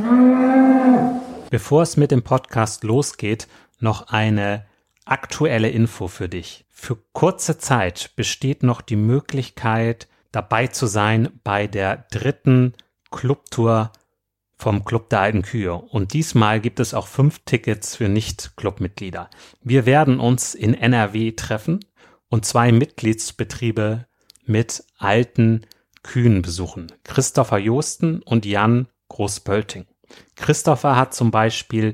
Bevor es mit dem Podcast losgeht, noch eine aktuelle Info für dich. Für kurze Zeit besteht noch die Möglichkeit, dabei zu sein bei der 3. Clubtour vom Club der Alten Kühe. Und diesmal gibt es auch 5 Tickets für Nicht-Clubmitglieder. Wir werden uns in NRW treffen und 2 Mitgliedsbetriebe mit alten Kühen besuchen. Christopher Joosten und Jan Großpölting. Christopher hat zum Beispiel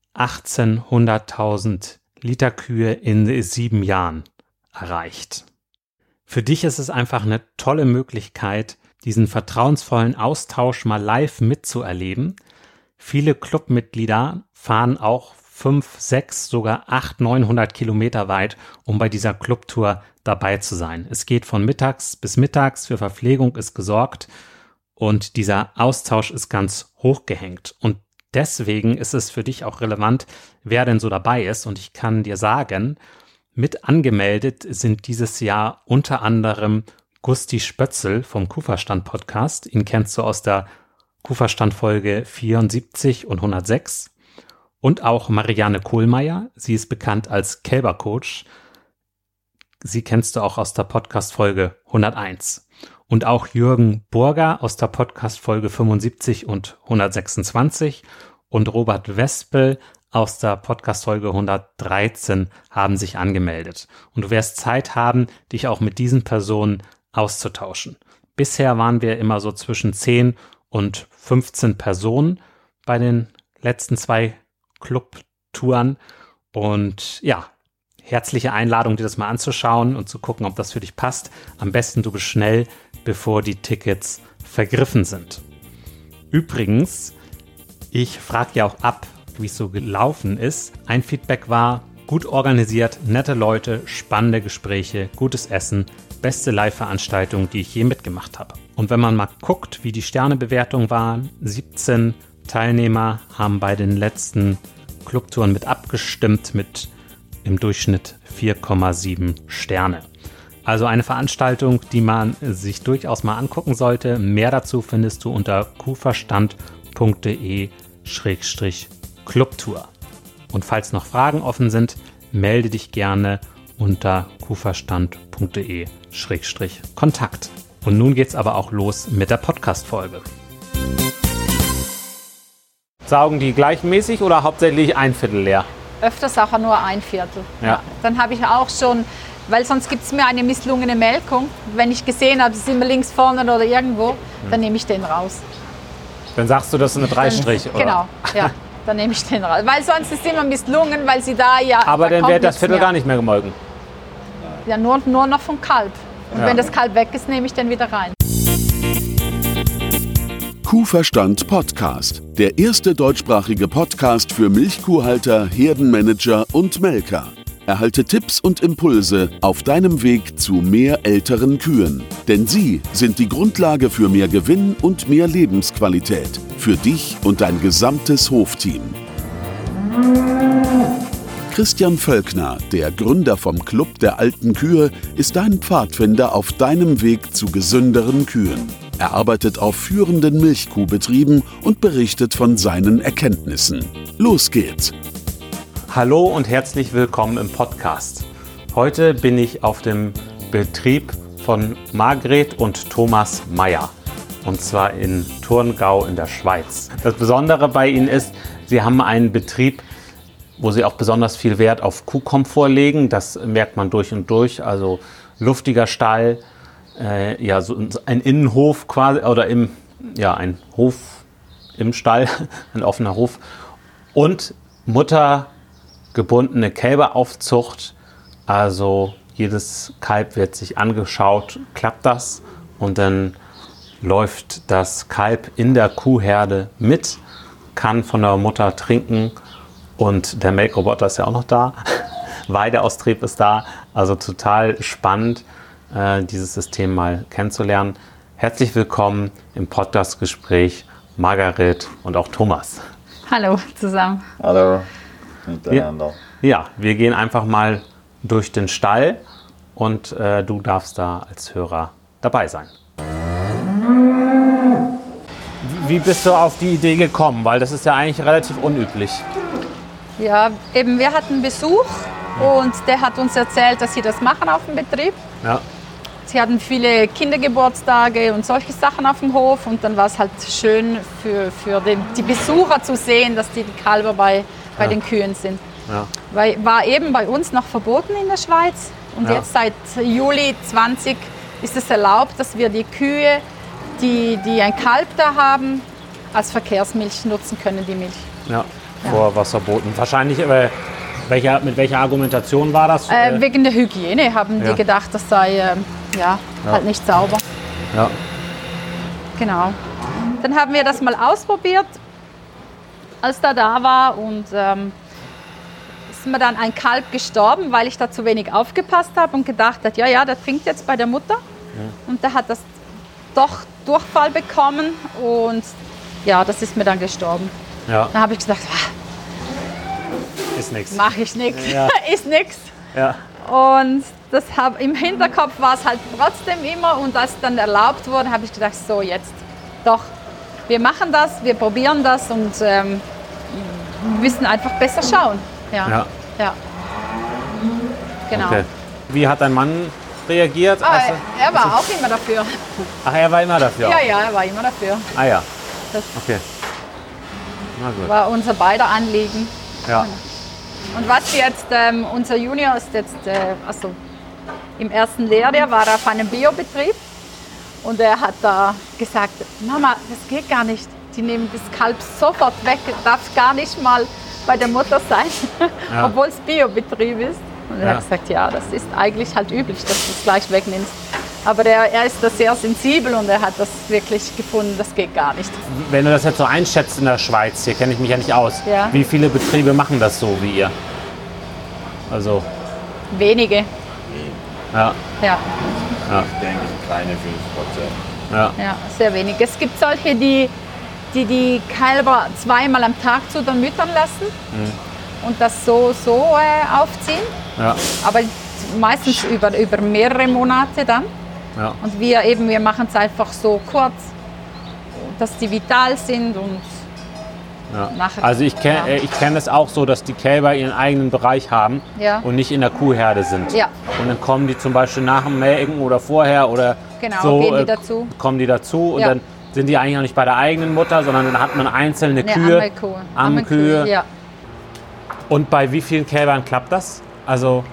1800.000 Liter Kühe in 7 Jahren erreicht. Für dich ist es einfach eine tolle Möglichkeit, diesen vertrauensvollen Austausch mal live mitzuerleben. Viele Clubmitglieder fahren auch 5, 6, sogar 800, 900 Kilometer weit, um bei dieser Clubtour dabei zu sein. Es geht von mittags bis mittags, für Verpflegung ist gesorgt und dieser Austausch ist ganz hoch gehängt. Und deswegen ist es für dich auch relevant, wer denn so dabei ist. Und ich kann dir sagen, mit angemeldet sind dieses Jahr unter anderem Gusti Spötzl vom Kuhverstand-Podcast. Ihn kennst du aus der Kuhverstand-Folge 74 und 106. Und auch Marianne Kohlmeier. Sie ist bekannt als Kälbercoach. Sie kennst du auch aus der Podcast-Folge 101. Und auch Jürgen Burger aus der Podcast-Folge 75 und 126 und Robert Wespel aus der Podcast-Folge 113 haben sich angemeldet. Und du wirst Zeit haben, dich auch mit diesen Personen auszutauschen. Bisher waren wir immer so zwischen 10 und 15 Personen bei den letzten 2 Clubtouren. Und ja, herzliche Einladung, dir das mal anzuschauen und zu gucken, ob das für dich passt. Am besten du bist schnell, bevor die Tickets vergriffen sind. Übrigens, ich frage ja auch ab, wie es so gelaufen ist. Ein Feedback war, gut organisiert, nette Leute, spannende Gespräche, gutes Essen, beste Live-Veranstaltung, die ich je mitgemacht habe. Und wenn man mal guckt, wie die Sternebewertung waren, 17 Teilnehmer haben bei den letzten Clubtouren mit abgestimmt, mit im Durchschnitt 4,7 Sterne. Also eine Veranstaltung, die man sich durchaus mal angucken sollte. Mehr dazu findest du unter kuhverstand.de/Clubtour. Und falls noch Fragen offen sind, melde dich gerne unter kuhverstand.de/Kontakt. Und nun geht's aber auch los mit der Podcast-Folge. Saugen die gleichmäßig oder hauptsächlich ein Viertel leer? Öfters auch nur ein Viertel. Ja. Dann habe ich auch schon, weil sonst gibt es mir eine misslungene Melkung. Wenn ich gesehen habe, es ist immer links vorne oder irgendwo, dann nehme ich den raus. Dann sagst du, das ist eine 3-Strich, oder? Genau, ja, dann nehme ich den raus. Weil sonst ist es immer misslungen, weil sie da ja... Aber da dann wird das Viertel gar nicht mehr gemolken. Ja, nur noch vom Kalb. Und wenn das Kalb weg ist, nehme ich den wieder rein. Kuhverstand Podcast, der erste deutschsprachige Podcast für Milchkuhhalter, Herdenmanager und Melker. Erhalte Tipps und Impulse auf deinem Weg zu mehr älteren Kühen. Denn sie sind die Grundlage für mehr Gewinn und mehr Lebensqualität. Für dich und dein gesamtes Hofteam. Christian Völkner, der Gründer vom Club der Alten Kühe, ist dein Pfadfinder auf deinem Weg zu gesünderen Kühen. Er arbeitet auf führenden Milchkuhbetrieben und berichtet von seinen Erkenntnissen. Los geht's! Hallo und herzlich willkommen im Podcast. Heute bin ich auf dem Betrieb von Margret und Thomas Meyer. Und zwar in Thurngau in der Schweiz. Das Besondere bei ihnen ist, sie haben einen Betrieb, wo sie auch besonders viel Wert auf Kuhkomfort legen. Das merkt man durch und durch. Also luftiger Stall, so ein Innenhof quasi, oder ein Hof im Stall, ein offener Hof. Und muttergebundene Kälberaufzucht. Also jedes Kalb wird sich angeschaut, klappt das? Und dann läuft das Kalb in der Kuhherde mit, kann von der Mutter trinken. Und der Melkroboter ist ja auch noch da. Weideaustrieb ist da. Also total spannend, dieses System mal kennenzulernen. Herzlich willkommen im Podcast-Gespräch Margret und auch Thomas. Hallo zusammen. Hallo miteinander. Ja, wir gehen einfach mal durch den Stall und du darfst da als Hörer dabei sein. wie bist du auf die Idee gekommen? Weil das ist ja eigentlich relativ unüblich. Ja, eben wir hatten Besuch und der hat uns erzählt, dass sie das machen auf dem Betrieb. Ja. Sie hatten viele Kindergeburtstage und solche Sachen auf dem Hof und dann war es halt schön für die Besucher zu sehen, dass die Kälber bei den Kühen sind. Ja. Weil war eben bei uns noch verboten in der Schweiz und jetzt seit Juli 20 ist es erlaubt, dass wir die Kühe, die ein Kalb da haben, als Verkehrsmilch nutzen können, die Milch. Ja, vor was verboten. Wahrscheinlich, mit welcher Argumentation war das? Wegen der Hygiene haben die gedacht, das sei halt nicht sauber. Ja. Genau. Dann haben wir das mal ausprobiert, als da war und ist mir dann ein Kalb gestorben, weil ich da zu wenig aufgepasst habe und gedacht habe, der trinkt jetzt bei der Mutter. Ja. Und der hat das doch Durchfall bekommen und das ist mir dann gestorben. Ja. Dann habe ich gesagt, ist nichts. Mache ich nichts, ist nichts. Ja. Und im Hinterkopf war es halt trotzdem immer und als dann erlaubt wurde, habe ich gedacht, so jetzt doch, wir machen das, wir probieren das und wir müssen einfach besser schauen. Ja. Genau. Okay. Wie hat dein Mann reagiert? Er war auch immer dafür. Ach, er war immer dafür? Ja, er war immer dafür. Ah ja, das okay. Na gut. War unser beider Anliegen. Ja. Und was jetzt, unser Junior ist jetzt, im ersten Lehrjahr war er auf einem Biobetrieb und er hat da gesagt, Mama, das geht gar nicht. Die nehmen das Kalb sofort weg, darf gar nicht mal bei der Mutter sein, obwohl es Biobetrieb ist. Und er hat gesagt, das ist eigentlich halt üblich, dass du es gleich wegnimmst. Aber er ist da sehr sensibel und er hat das wirklich gefunden, das geht gar nicht. Wenn du das jetzt so einschätzt in der Schweiz, hier kenne ich mich ja nicht aus, wie viele Betriebe machen das so wie ihr? Also wenige. Ja. Ich denke, kleine 5%. Ja, sehr wenig. Es gibt solche, die Kälber zweimal am Tag zu den Müttern lassen und das so aufziehen. Ja. Aber meistens über mehrere Monate dann. Ja. Und wir machen es einfach so kurz, dass die vital sind und nachher. Also ich kenne es auch so, dass die Kälber ihren eigenen Bereich haben und nicht in der Kuhherde sind. Ja. Und dann kommen die zum Beispiel nach dem Melken oder vorher oder gehen die dazu. Kommen die dazu und dann sind die eigentlich auch nicht bei der eigenen Mutter, sondern dann hat man einzelne Kühe, Ammenkühe. Ja. Und bei wie vielen Kälbern klappt das? Also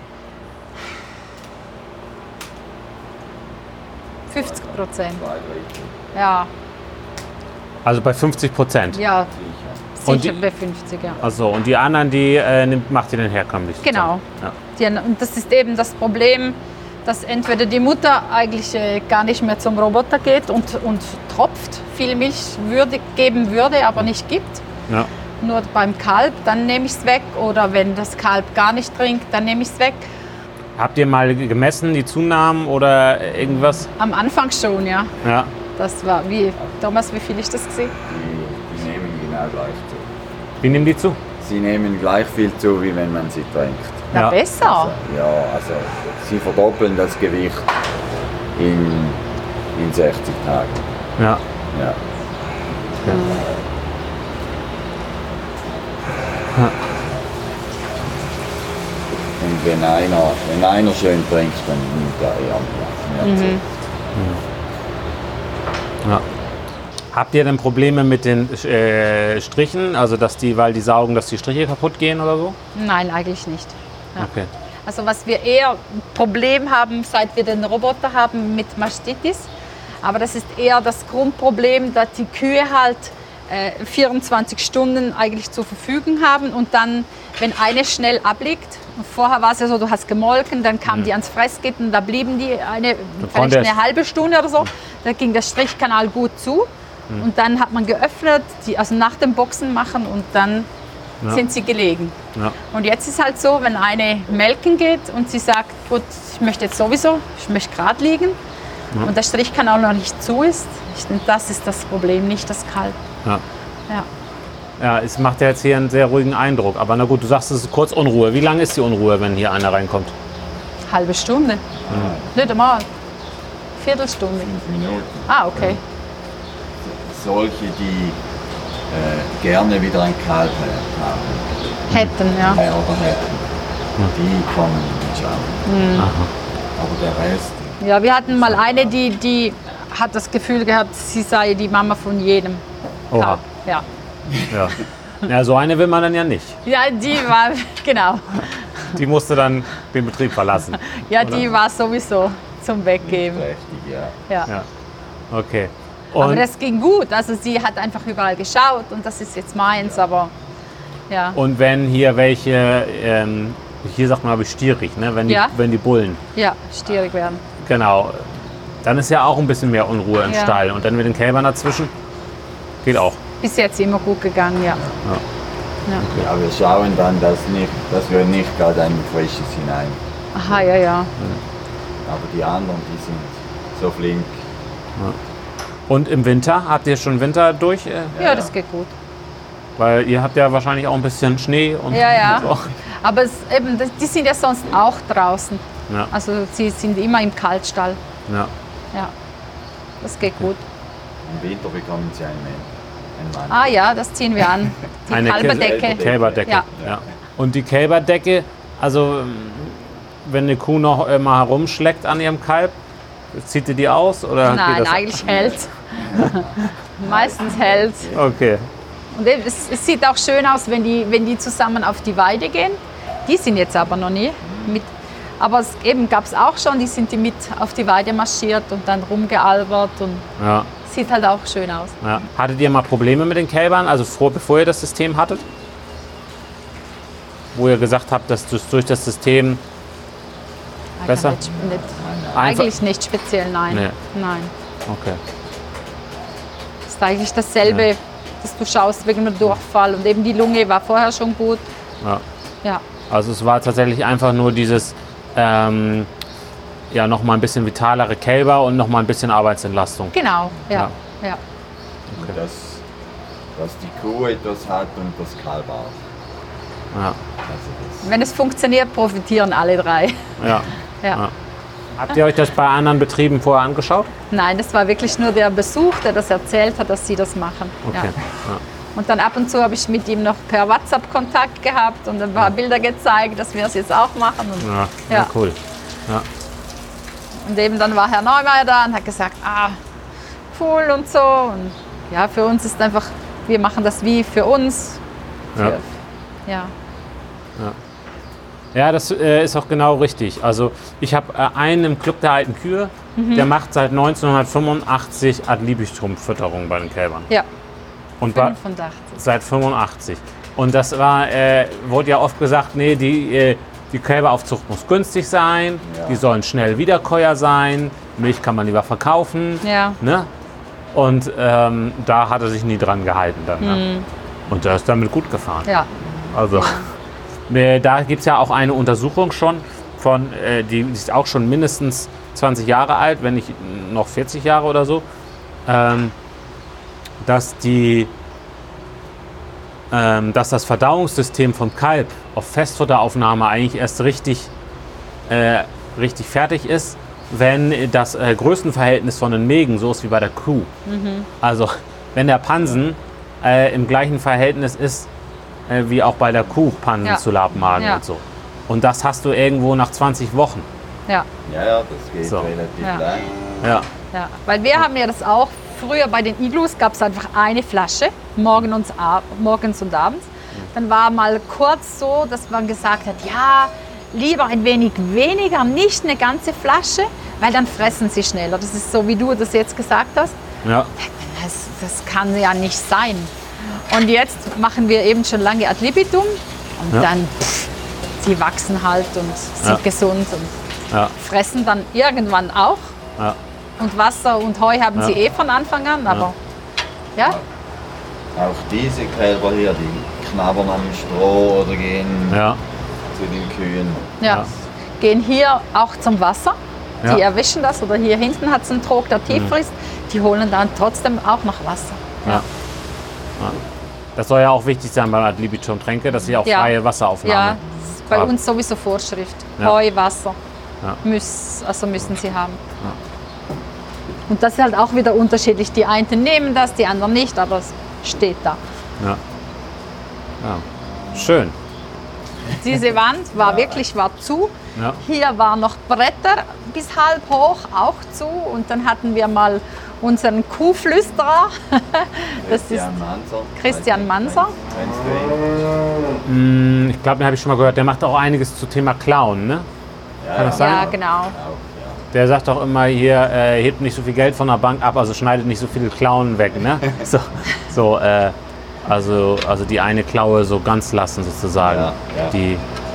50%. Ja. Also bei 50%? Ja, sicher bei 50, ja. Also und die anderen, macht ihr dann herkömmlich? Genau. Ja. Und das ist eben das Problem, dass entweder die Mutter eigentlich gar nicht mehr zum Roboter geht und tropft, viel Milch geben würde, aber nicht gibt. Ja. Nur beim Kalb, dann nehme ich es weg. Oder wenn das Kalb gar nicht trinkt, dann nehme ich es weg. Habt ihr mal gemessen, die Zunahmen oder irgendwas? Am Anfang schon, ja. Das war Thomas, wie viel ist das gesehen? Die nehmen genau gleich zu. Wie nehmen die zu? Sie nehmen gleich viel zu, wie wenn man sie trinkt. Ja, besser. Also sie verdoppeln das Gewicht in 60 Tagen. Ja. Und wenn einer schön trinkt, dann nimmt er mehr zu. Ja. Habt ihr denn Probleme mit den Strichen, also weil die saugen, dass die Striche kaputt gehen oder so? Nein, eigentlich nicht. Ja. Okay. Also was wir eher Problem haben, seit wir den Roboter haben, mit Mastitis, aber das ist eher das Grundproblem, dass die Kühe halt 24 Stunden eigentlich zur Verfügung haben und dann, wenn eine schnell abliegt, vorher war es ja so, du hast gemolken, dann kamen die ans Fressgitter, da blieben die vielleicht eine halbe Stunde oder so, da ging der Strichkanal gut zu und dann hat man geöffnet, also nach dem Boxen machen und dann sind sie gelegen. Ja. Und jetzt ist halt so, wenn eine melken geht und sie sagt, gut, ich möchte jetzt sowieso, ich möchte gerade liegen und der Strichkanal noch nicht zu ist, ich denke, das ist das Problem, nicht das Kalb. Ja, es macht ja jetzt hier einen sehr ruhigen Eindruck. Aber na gut, du sagst, es ist kurz Unruhe. Wie lange ist die Unruhe, wenn hier einer reinkommt? Halbe Stunde. Nicht einmal. Viertelstunde. 5 Minuten. Ah, okay. solche, die gerne wieder ein Kalb haben. Hätten, ja. Oder hätten. Die kommen nicht an. Aber der Rest. Ja, wir hatten mal eine, die hat das Gefühl gehabt, sie sei die Mama von jedem. Oha. Kalb. Ja. Ja. Ja, so eine will man dann ja nicht. Ja, die war, genau. Die musste dann den Betrieb verlassen. Ja, die war sowieso zum Weggeben. Richtig, Ja. Ja. Okay. Aber Und, das ging gut. Also sie hat einfach überall geschaut und das ist jetzt meins, aber ja. und wenn hier welche, hier sagt man glaube ich stierig, ne? Ja. Wenn die Bullen, Ja, schwierig werden. genau, dann ist ja auch ein bisschen mehr Unruhe im Ja. Stall. Und dann mit den Kälbern dazwischen, geht auch. Bis jetzt immer gut gegangen, ja. Ja, wir schauen dann, dass wir nicht gerade ein frisches hinein. Aha, ja. Aber die anderen, die sind so flink. Und im Winter, habt ihr schon Winter durch? Ja, das geht gut. Weil ihr habt ja wahrscheinlich auch ein bisschen Schnee und Ja. so. Aber die sind ja sonst auch draußen. Ja. Also sie sind immer im Kaltstall. Ja. Ja, das geht gut. Im Winter bekommen sie einen Mann. Ah ja, das ziehen wir an. Die Eine Kalberdecke. Kälberdecke. Ja. Ja. Und die Kälberdecke, also wenn eine Kuh noch mal herumschleckt an ihrem Kalb, zieht ihr die aus? Oder geht Nein, das? eigentlich hält. Meistens hält. Okay. Und es sieht auch schön aus, wenn die zusammen auf die Weide gehen. Die sind jetzt aber noch nie mit. Aber es gab es auch schon, die sind mit auf die Weide marschiert und dann rumgealbert und Ja. sieht halt auch schön aus. Ja. Hattet ihr mal Probleme mit den Kälbern, also bevor ihr das System hattet? Wo ihr gesagt habt, dass das durch das System besser? Eigentlich nicht speziell, nein. Nee. Nein. Okay. Es ist eigentlich dasselbe, dass du schaust wegen dem Durchfall und eben die Lunge war vorher schon gut. Ja. Ja. Also es war tatsächlich einfach nur dieses noch mal ein bisschen vitalere Kälber und noch mal ein bisschen Arbeitsentlastung. Genau, ja. Dass die Kuh etwas hat und das Kalb auch. Ja. Also Wenn es funktioniert, profitieren alle drei. Ja. Ja. Ja. Habt ihr euch das bei anderen Betrieben vorher angeschaut? Nein, das war wirklich nur der Besuch, der das erzählt hat, dass sie das machen. Okay. Ja. Ja. Und dann ab und zu habe ich mit ihm noch per WhatsApp Kontakt gehabt und ein paar Bilder gezeigt, dass wir es jetzt auch machen. Und, Ja, cool. Ja. und eben dann war Herr Neumeier da und hat gesagt, cool und so. Und ja, für uns ist einfach, wir machen das wie für uns. Ja. Ja, das ist auch genau richtig. Also ich habe einen im Club der alten Kühe, der macht seit 1985 Ad-libitum-Fütterung bei den Kälbern. Ja, Und 85. seit 85. Und das wurde ja oft gesagt, nee, die Kälberaufzucht muss günstig sein, die sollen schnell Wiederkäuer sein, Milch kann man lieber verkaufen. Ja. Ne? Und da hat er sich nie dran gehalten dann. Ne? Und der ist damit gut gefahren. Ja. Also da gibt es ja auch eine Untersuchung schon, die ist auch schon mindestens 20 Jahre alt, wenn nicht noch 40 Jahre oder so, dass das Verdauungssystem von Kalb auf Festfutteraufnahme eigentlich erst richtig fertig ist, wenn das Größenverhältnis von den Mägen so ist wie bei der Kuh. Also wenn der Pansen im gleichen Verhältnis ist wie auch bei der Kuh, Pansen zu Labmagen und so. Und das hast du irgendwo nach 20 Wochen. Ja. Ja, das geht So. relativ Ja. lang. Ja. Ja, weil wir haben ja das auch, früher bei den Iglus gab es einfach eine Flasche, morgens und abends. Dann war mal kurz so, dass man gesagt hat, ja, lieber ein wenig weniger, nicht eine ganze Flasche, weil dann fressen sie schneller. Das ist so, wie du das jetzt gesagt hast. Ja. Das kann ja nicht sein. Und jetzt machen wir eben schon lange Ad libitum und dann, sie wachsen halt und sind gesund und fressen dann irgendwann auch. Ja. Und Wasser und Heu haben sie von Anfang an, aber ja. Auch diese Kälber hier, die knabbern am Stroh oder gehen Ja. zu den Kühen. Ja. Gehen hier auch zum Wasser. Die Ja. erwischen das oder hier hinten hat es einen Trog, der tief ist. Die holen dann trotzdem auch noch Wasser. Ja. Das soll ja auch wichtig sein beim Ad libitum Tränke, dass sie auch freie Wasseraufnahme Ja, das ist bei haben. uns sowieso Vorschrift. Ja. Heu, Wasser Ja. müssen sie haben. Und das ist halt auch wieder unterschiedlich. Die einen nehmen das, die anderen nicht, aber es steht da. Ja. Ja. Schön. Diese Wand war zu. Ja. Hier waren noch Bretter bis halb hoch, auch zu. Und dann hatten wir mal unseren Kuhflüsterer. Das ist Christian Manser. Ich glaube, den habe ich schon mal gehört. Der macht auch einiges zum Thema Klauen, ne? Kann das sein? Ja, genau. Der sagt auch immer hier, hebt nicht so viel Geld von der Bank ab, also schneidet nicht so viele Klauen weg, ne? Also die eine Klaue so ganz lassen sozusagen. Ja. Die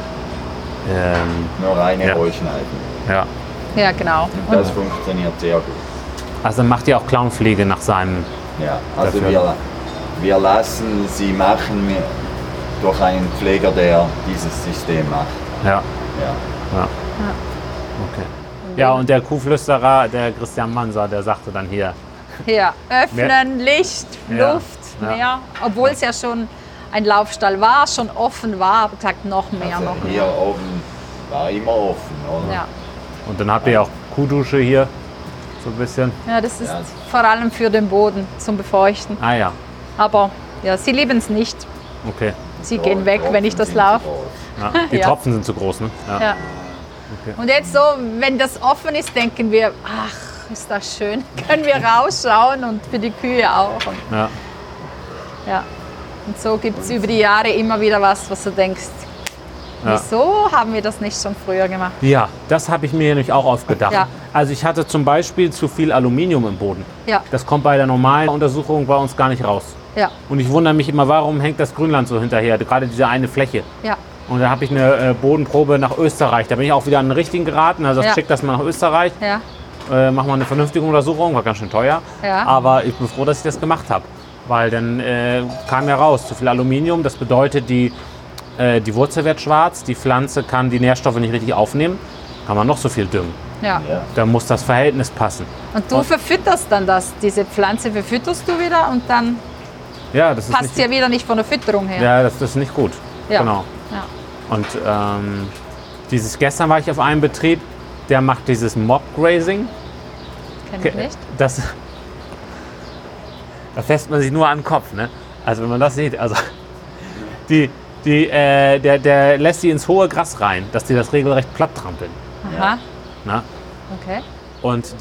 nur reine Rollschneiden. Ja. Ja, genau. Und das funktioniert sehr gut. Also macht ihr auch Klauenpflege nach seinem. Ja, also dafür. wir lassen sie machen durch einen Pfleger, der dieses System macht. Ja. Ja. Okay. Ja, und der Kuhflüsterer, der Christian Manser, der sagte dann hier. Hier, öffnen, Licht, Ja. Luft, Ja. mehr. Obwohl es ja schon ein Laufstall war, schon offen war, aber gesagt noch mehr, Also noch hier mehr. oben war immer offen, oder? Ja. Und dann habt ihr auch Kuhdusche hier, so ein bisschen. Ja, das ist Ja. vor allem für den Boden zum Befeuchten. Ah ja, Aber ja, sie lieben es nicht. okay. Sie gehen weg, wenn ich das Tropfen sind laufe. zu groß. Ja. Die Ja. Tropfen sind zu groß, ne? Ja. Okay. Und jetzt so, wenn das offen ist, denken wir, ach, ist das schön. Können wir rausschauen und für die Kühe auch. Und, Ja. ja. Und so gibt es über die Jahre immer wieder was du denkst, Ja. wieso haben wir das nicht schon früher gemacht? Ja, das habe ich mir nämlich auch aufgedacht. Ja. Also ich hatte zum Beispiel zu viel Aluminium im Boden. Ja, Das kommt bei der normalen Untersuchung bei uns gar nicht raus. ja, Und ich wundere mich immer, warum hängt das Grünland so hinterher, gerade diese eine Fläche. ja. Und da habe ich eine Bodenprobe nach Österreich. Da bin ich auch wieder an den richtigen geraten. Also Ja. schickt das mal nach Österreich. Ja, Machen wir eine vernünftige Untersuchung, war ganz schön teuer. Ja. Aber ich bin froh, dass ich das gemacht habe. Weil dann kam ja raus, zu viel Aluminium. Das bedeutet, die Wurzel wird schwarz, die Pflanze kann die Nährstoffe nicht richtig aufnehmen. Kann man noch so viel düngen. ja. Ja. Da muss das Verhältnis passen. Und du verfütterst dann diese Pflanze verfütterst du wieder und dann Ja, das ist passt nicht, ja wieder nicht von der Fütterung her. ja, das ist nicht gut. Ja. Genau. Ja. Und gestern war ich auf einem Betrieb, der macht dieses Mob-Grazing. Kenn ich nicht. Da fässt man sich nur an den Kopf, ne? Also wenn man das sieht, also der lässt sie ins hohe Gras rein, dass die das regelrecht platt trampeln. Aha, Ne? okay. Und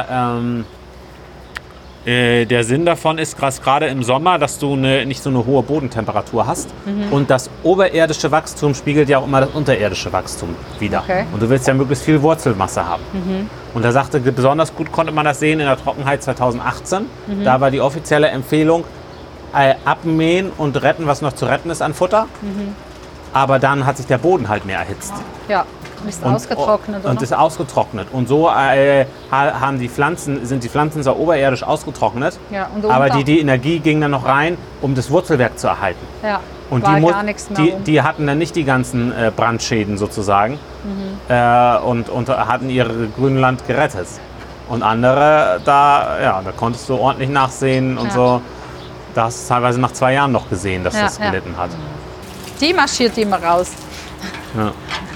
der Sinn davon ist gerade im Sommer, dass du nicht so eine hohe Bodentemperatur hast. Und das oberirdische Wachstum spiegelt ja auch immer das unterirdische Wachstum wider. Okay. Und du willst ja möglichst viel Wurzelmasse haben. Und er sagte, besonders gut konnte man das sehen in der Trockenheit 2018. Da war die offizielle Empfehlung, abmähen und retten, was noch zu retten ist an Futter. Aber dann hat sich der Boden halt mehr erhitzt. Ja, ist ausgetrocknet, Und oder? ist ausgetrocknet. Und so sind die Pflanzen zwar oberirdisch ausgetrocknet, Ja, und aber unter. die Energie ging dann noch rein, um das Wurzelwerk zu erhalten. Ja, Und war die, gar nichts mehr. die hatten dann nicht die ganzen Brandschäden sozusagen und hatten ihr Grünland gerettet. Und andere, da konntest du ordentlich nachsehen und Ja. so. Da hast du teilweise nach 2 Jahren noch gesehen, dass Ja, das ja. gelitten hat. Die marschiert immer raus. Ja.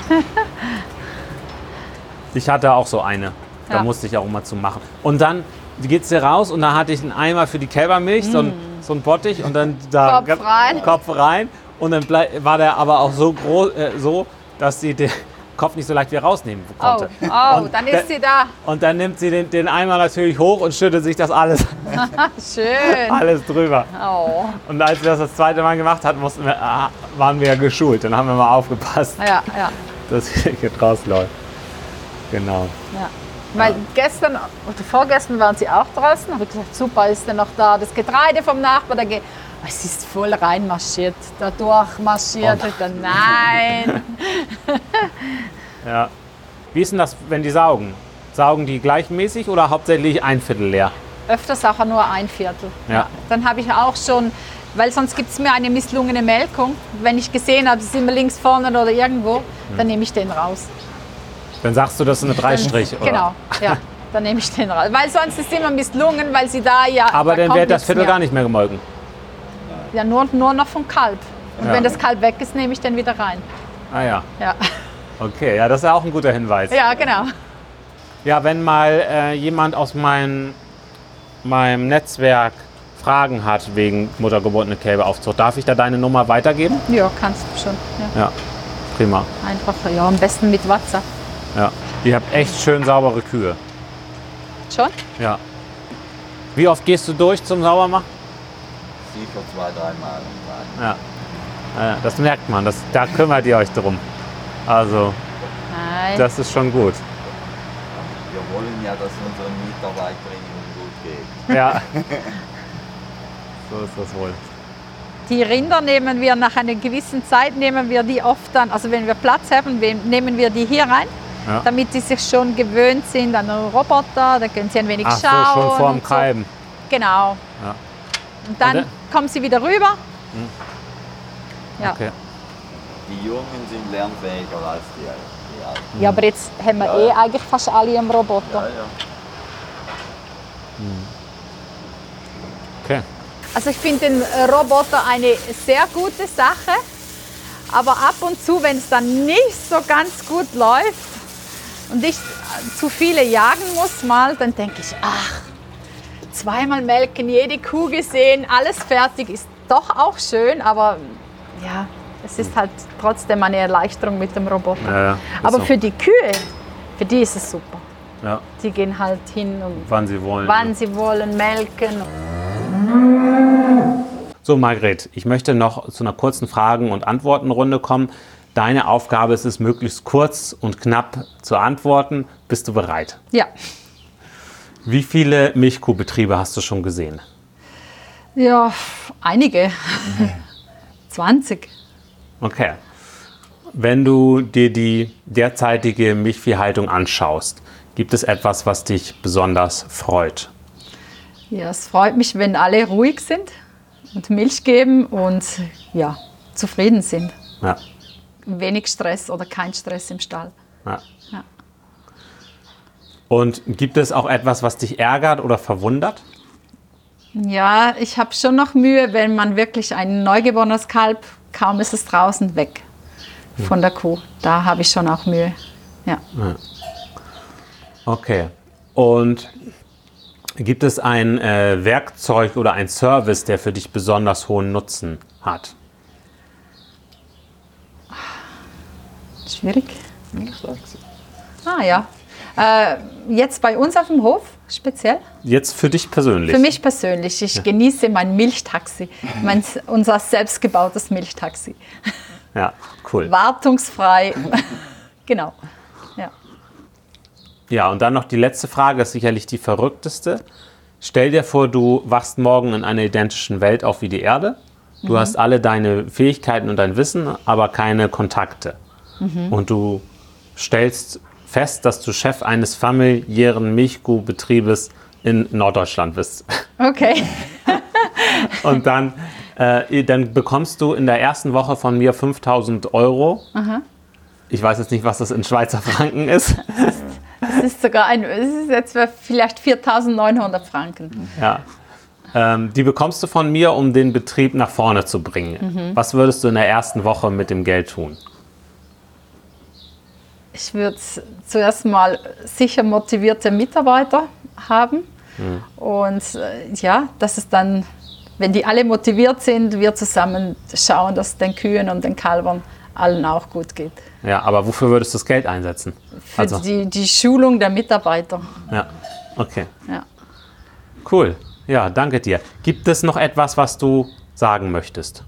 Ich hatte auch so eine. Da Ja. musste ich auch immer zu machen. Und dann geht's hier raus und da hatte ich einen Eimer für die Kälbermilch, so ein Bottich und dann da Kopf rein. Und dann war der aber auch so groß, dass sie den Kopf nicht so leicht wieder rausnehmen konnte. Oh, Und dann ist sie da. Und dann nimmt sie den Eimer natürlich hoch und schüttet sich das alles Schön. drüber. Oh, Und als sie das zweite Mal gemacht hat, waren wir ja geschult. Dann haben wir mal aufgepasst, ja, ja. dass sie hier rausläuft. Genau. Ja. Weil gestern oder vorgestern waren sie auch draußen, habe ich gesagt, super, ist denn noch da das Getreide vom Nachbar, da geht, es ist voll reinmarschiert, da durchmarschiert, ich dann, nein. Ja. Wie ist denn das, wenn die saugen? Saugen die gleichmäßig oder hauptsächlich ein Viertel leer? Öfters auch nur ein Viertel. Ja. Dann habe ich auch schon, weil sonst gibt es mir eine misslungene Melkung, wenn ich gesehen habe, es ist immer links vorne oder irgendwo, dann nehme ich den raus. Dann sagst du, das ist eine 3-Strich, oder? Genau, ja, dann nehme ich den raus. Weil sonst ist es immer misslungen, weil sie da ja. Aber da dann kommt wird das nichts Viertel mehr. gar nicht mehr gemolken. Ja, nur noch vom Kalb. Und Ja. wenn das Kalb weg ist, nehme ich den wieder rein. Ah ja, Ja, okay. Ja, das ist ja auch ein guter Hinweis. ja genau. Ja, wenn mal jemand aus meinen meinem Netzwerk Fragen hat wegen muttergeborene Kälberaufzucht, darf ich da deine Nummer weitergeben? Ja, kannst du schon. Ja. Ja, prima. Einfach, ja, am besten mit WhatsApp. Ja. Ihr habt echt schön saubere Kühe. Schon? Ja. Wie oft gehst du durch zum Saubermachen? Sicher 2-3 Mal am Tag. Ja. Das merkt man, da kümmert ihr euch drum. Also, Nein. das ist schon gut. Wir wollen ja, dass unseren Mitarbeiterinnen gut geht. Ja. So ist das wohl. Die Rinder nehmen wir nach einer gewissen Zeit, nehmen wir die oft dann, also wenn wir Platz haben, nehmen wir die hier rein, Ja. damit sie sich schon gewöhnt sind an den Roboter, dann können sie ein wenig Ach so, schauen. schon vor dem und so. Treiben. Genau. Ja. Und dann Und kommen sie wieder rüber. Ja. Okay. Die Jungen sind lernfähiger als die Alten. Ja, aber jetzt haben wir eigentlich fast alle am Roboter. Ja, ja. Okay. Also ich finde den Roboter eine sehr gute Sache, aber ab und zu, wenn es dann nicht so ganz gut läuft und ich zu viele jagen muss mal, dann denke ich, ach, zweimal melken, jede Kuh gesehen, alles fertig, ist doch auch schön, aber ja, es ist halt trotzdem eine Erleichterung mit dem Roboter. Ja, ist aber so. für die Kühe, für die ist es super. Ja, Die gehen halt hin und wann sie wollen. wann sie wollen, melken. So, Margret, ich möchte noch zu einer kurzen Fragen- und Antwortenrunde kommen. Deine Aufgabe ist es, möglichst kurz und knapp zu antworten. Bist du bereit? Ja. Wie viele Milchkuhbetriebe hast du schon gesehen? Ja, einige. 20. Okay. Wenn du dir die derzeitige Milchviehhaltung anschaust, gibt es etwas, was dich besonders freut? Ja, es freut mich, wenn alle ruhig sind und Milch geben und ja, zufrieden sind. Ja. Wenig Stress oder kein Stress im Stall. Ja. Ja. Und gibt es auch etwas, was dich ärgert oder verwundert? Ja, ich habe schon noch Mühe, wenn man wirklich ein neugeborenes Kalb, kaum ist es draußen, weg von der Kuh. Da habe ich schon auch Mühe. Ja. Okay. Und gibt es ein Werkzeug oder ein Service, der für dich besonders hohen Nutzen hat? Schwierig. Milchtaxi. Ah ja. Jetzt bei uns auf dem Hof speziell? Jetzt für dich persönlich? Für mich persönlich. Ich genieße mein Milchtaxi, unser selbstgebautes Milchtaxi. Ja, cool. Wartungsfrei. Genau. Ja. Ja, und dann noch die letzte Frage, ist sicherlich die verrückteste. Stell dir vor, du wachst morgen in einer identischen Welt auf wie die Erde. Du hast alle deine Fähigkeiten und dein Wissen, aber keine Kontakte. Und du stellst fest, dass du Chef eines familiären Milchkuhbetriebes in Norddeutschland bist. Okay. Und dann bekommst du in der ersten Woche von mir 5.000 Euro. Ich weiß jetzt nicht, was das in Schweizer Franken ist. Es ist jetzt vielleicht 4.900 Franken. Ja. Die bekommst du von mir, um den Betrieb nach vorne zu bringen. Was würdest du in der ersten Woche mit dem Geld tun? Ich würde zuerst mal sicher motivierte Mitarbeiter haben. Und ja, dass es dann, wenn die alle motiviert sind, wir zusammen schauen, dass es den Kühen und den Kälbern allen auch gut geht. Ja, aber wofür würdest du das Geld einsetzen? Für die Schulung der Mitarbeiter. Ja, okay. Ja. Cool. Ja, danke dir. Gibt es noch etwas, was du sagen möchtest?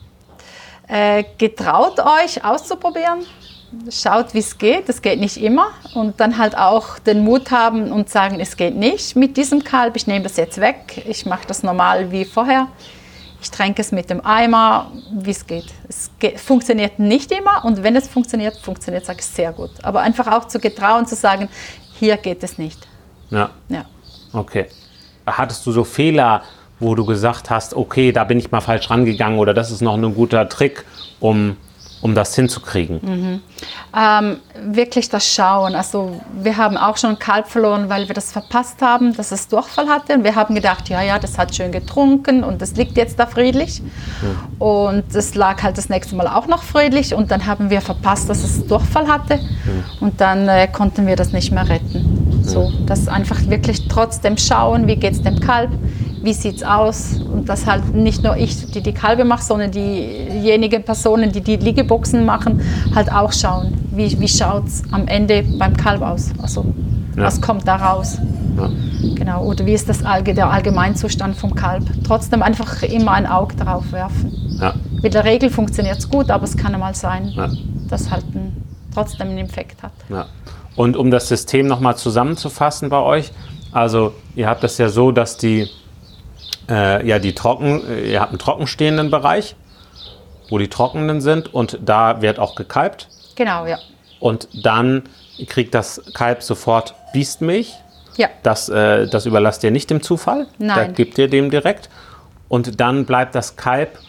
Getraut euch auszuprobieren. Schaut, wie es geht. Es geht nicht immer. Und dann halt auch den Mut haben und sagen, es geht nicht mit diesem Kalb. Ich nehme das jetzt weg. Ich mache das normal wie vorher. Ich tränke es mit dem Eimer, wie es geht. Funktioniert nicht immer. Und wenn es funktioniert, sage ich, sehr gut. Aber einfach auch zu getrauen, zu sagen, hier geht es nicht. Ja. Ja. Okay. Hattest du so Fehler, wo du gesagt hast, okay, da bin ich mal falsch rangegangen oder das ist noch ein guter Trick, um das hinzukriegen? Wirklich das Schauen. Also wir haben auch schon einen Kalb verloren, weil wir das verpasst haben, dass es Durchfall hatte. Und wir haben gedacht, ja, das hat schön getrunken und das liegt jetzt da friedlich. Und es lag halt das nächste Mal auch noch friedlich. Und dann haben wir verpasst, dass es Durchfall hatte. Und dann konnten wir das nicht mehr retten. So, dass einfach wirklich trotzdem schauen, wie geht es dem Kalb, wie sieht es aus. Und dass halt nicht nur ich, die Kalbe mache, sondern diejenigen Personen, die Liegeboxen machen, halt auch schauen, wie schaut es am Ende beim Kalb aus. Also was kommt da raus. Ja. Genau. Oder wie ist der Allgemeinzustand vom Kalb. Trotzdem einfach immer ein Auge drauf werfen. Ja. In der Regel funktioniert es gut, aber es kann mal sein, dass halt trotzdem einen Infekt hat. Ja. Und um das System nochmal zusammenzufassen bei euch, also ihr habt das ja so, dass ihr habt einen trockenstehenden Bereich, wo die Trockenen sind und da wird auch gekalbt. Genau, ja. Und dann kriegt das Kalb sofort Biestmilch. Ja. Das überlasst ihr nicht dem Zufall. Nein. Da gebt ihr dem direkt. Und dann bleibt das Kalb,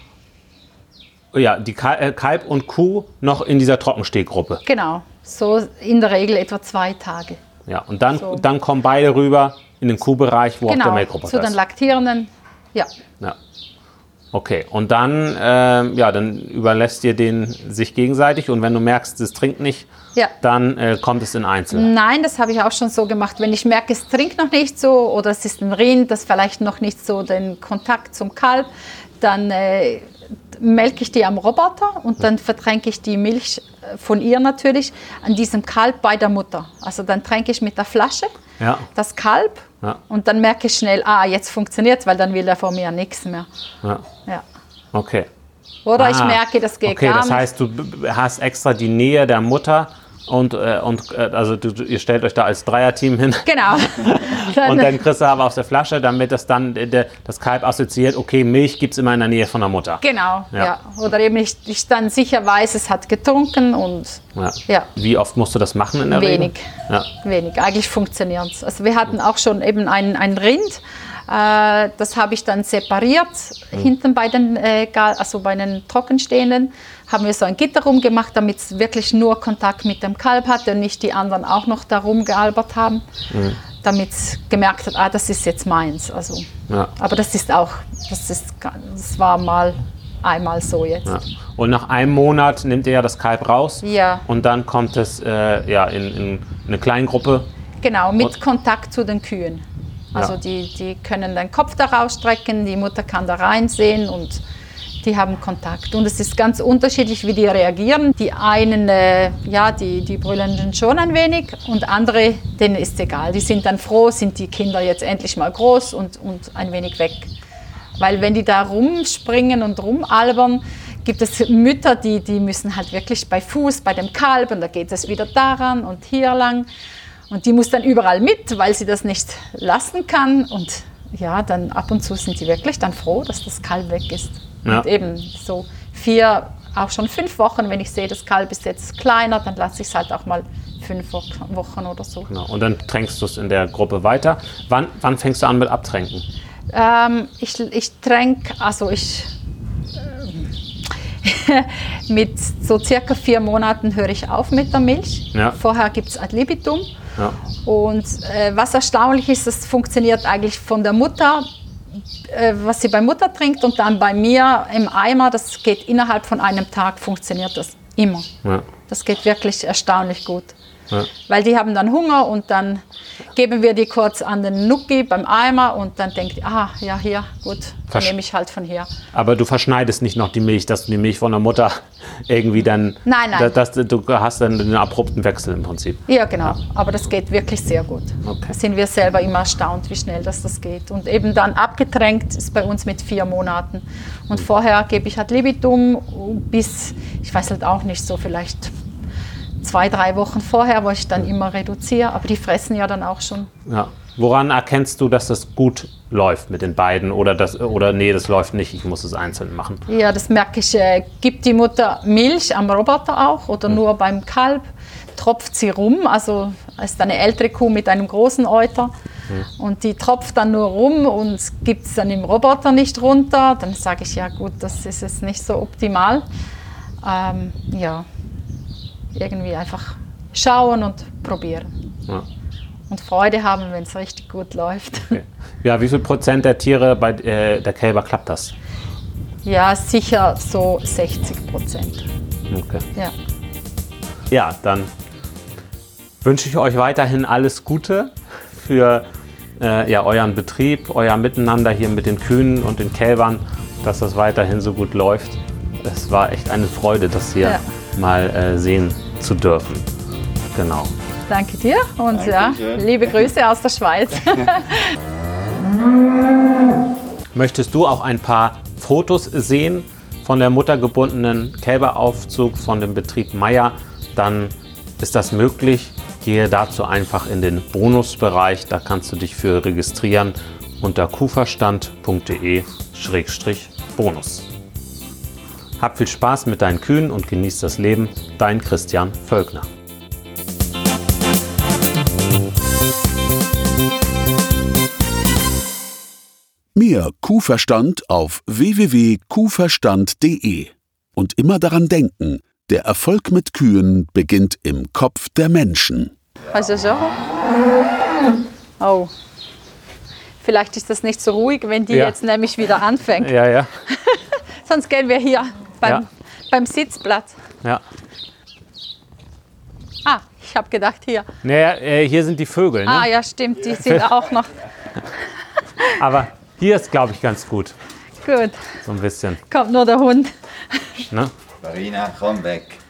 Kalb und Kuh noch in dieser Trockenstehgruppe. Genau. So in der Regel etwa 2 Tage. Ja, und dann kommen beide rüber in den Kuhbereich, wo auch der Melkroboter ist. Zu den Laktierenden, ja. Okay, und dann, dann überlässt ihr den sich gegenseitig und wenn du merkst, es trinkt nicht, dann kommt es in Einzel. Nein, das habe ich auch schon so gemacht. Wenn ich merke, es trinkt noch nicht so oder es ist ein Rind, das vielleicht noch nicht so den Kontakt zum Kalb, dann melke ich die am Roboter und dann vertränke ich die Milch von ihr natürlich an diesem Kalb bei der Mutter. Also dann tränke ich mit der Flasche das Kalb und dann merke ich schnell, jetzt funktioniert es, weil dann will er von mir nichts mehr. Ja. Okay. Oder ich merke, das geht gar nicht. Okay, das heißt, du hast extra die Nähe der Mutter und ihr stellt euch da als Dreierteam hin. Genau. Und dann kriegst du aber aus der Flasche, damit das dann das Kalb assoziiert, okay, Milch gibt es immer in der Nähe von der Mutter. Genau, ja. Oder eben ich dann sicher weiß, es hat getrunken und Wie oft musst du das machen in der Regel? Wenig. Eigentlich funktioniert es. Also wir hatten auch schon eben ein Rind, das habe ich dann separiert, hinten bei den Trockenstehenden, haben wir so ein Gitter rumgemacht, damit es wirklich nur Kontakt mit dem Kalb hatte und nicht die anderen auch noch da rumgealbert haben, damit es gemerkt hat, das ist jetzt meins. Also, aber das war einmal so jetzt. Ja. Und nach einem Monat nimmt ihr das Kalb raus und dann kommt es in eine Kleingruppe. Genau, mit Kontakt zu den Kühen. Also die können den Kopf da rausstrecken, die Mutter kann da reinsehen und die haben Kontakt. Und es ist ganz unterschiedlich, wie die reagieren. Die einen, die brüllen dann schon ein wenig und andere, denen ist egal. Die sind dann froh, sind die Kinder jetzt endlich mal groß und ein wenig weg. Weil wenn die da rumspringen und rumalbern, gibt es Mütter, die müssen halt wirklich bei Fuß, bei dem Kalb und da geht es wieder daran und hier lang. Und die muss dann überall mit, weil sie das nicht lassen kann. Und dann ab und zu sind die wirklich dann froh, dass das Kalb weg ist. Ja. Und eben so 4, auch schon 5 Wochen, wenn ich sehe, das Kalb ist jetzt kleiner, dann lasse ich es halt auch mal 5 Wochen oder so. Genau. Und dann tränkst du es in der Gruppe weiter. Wann fängst du an mit Abtränken? Ich tränke, mit so circa 4 Monaten höre ich auf mit der Milch. Ja. Vorher gibt es Ad libitum. Ja. Und was erstaunlich ist, das funktioniert eigentlich von der Mutter, was sie bei Mutter trinkt und dann bei mir im Eimer, das geht innerhalb von einem Tag, funktioniert das immer. Ja. Das geht wirklich erstaunlich gut. Ja. Weil die haben dann Hunger und dann geben wir die kurz an den Nucki beim Eimer und dann denkt die, hier, gut, dann nehme ich halt von hier. Aber du verschneidest nicht noch die Milch, dass du die Milch von der Mutter irgendwie dann... Nein. Du hast dann einen abrupten Wechsel im Prinzip. Ja, genau. Aber das geht wirklich sehr gut. Okay. Da sind wir selber immer erstaunt, wie schnell das geht. Und eben dann abgetränkt ist bei uns mit 4 Monaten. Und vorher gebe ich Ad libitum bis, ich weiß halt auch nicht, so vielleicht 2-3 Wochen vorher, wo ich dann immer reduziere. Aber die fressen ja dann auch schon. Ja. Woran erkennst du, dass das gut läuft mit den beiden oder nee, das läuft nicht, ich muss es einzeln machen? Ja, das merke ich. Gibt die Mutter Milch am Roboter auch oder nur beim Kalb? Tropft sie rum, also ist eine ältere Kuh mit einem großen Euter und die tropft dann nur rum und gibt es dann im Roboter nicht runter. Dann sage ich, ja gut, das ist jetzt nicht so optimal. Irgendwie einfach schauen und probieren. Ja. Und Freude haben, wenn es richtig gut läuft. Okay. Ja, wie viel Prozent der Tiere bei der Kälber klappt das? Ja, sicher so 60%. Okay. Ja, dann wünsche ich euch weiterhin alles Gute für euren Betrieb, euer Miteinander hier mit den Kühen und den Kälbern, dass das weiterhin so gut läuft. Es war echt eine Freude, das hier mal sehen zu dürfen. Genau. Danke dir und liebe Grüße aus der Schweiz. Möchtest du auch ein paar Fotos sehen von der muttergebundenen Kälberaufzug von dem Betrieb Meyer, dann ist das möglich. Gehe dazu einfach in den Bonusbereich, da kannst du dich für registrieren unter kuhverstand.de/bonus. Hab viel Spaß mit deinen Kühen und genieß das Leben. Dein Christian Völkner. Mehr Kuhverstand auf www.kuhverstand.de. Und immer daran denken, der Erfolg mit Kühen beginnt im Kopf der Menschen. Also so. Oh. Vielleicht ist das nicht so ruhig, wenn die jetzt nämlich wieder anfängt. Ja. Sonst gehen wir hier beim Sitzplatz. Ja. Ah, ich habe gedacht hier. Naja, hier sind die Vögel, ne? Ah ja, stimmt, die sind auch noch. Aber hier ist, glaube ich, ganz gut. Gut. So ein bisschen. Kommt nur der Hund. Ne? Farina, komm weg.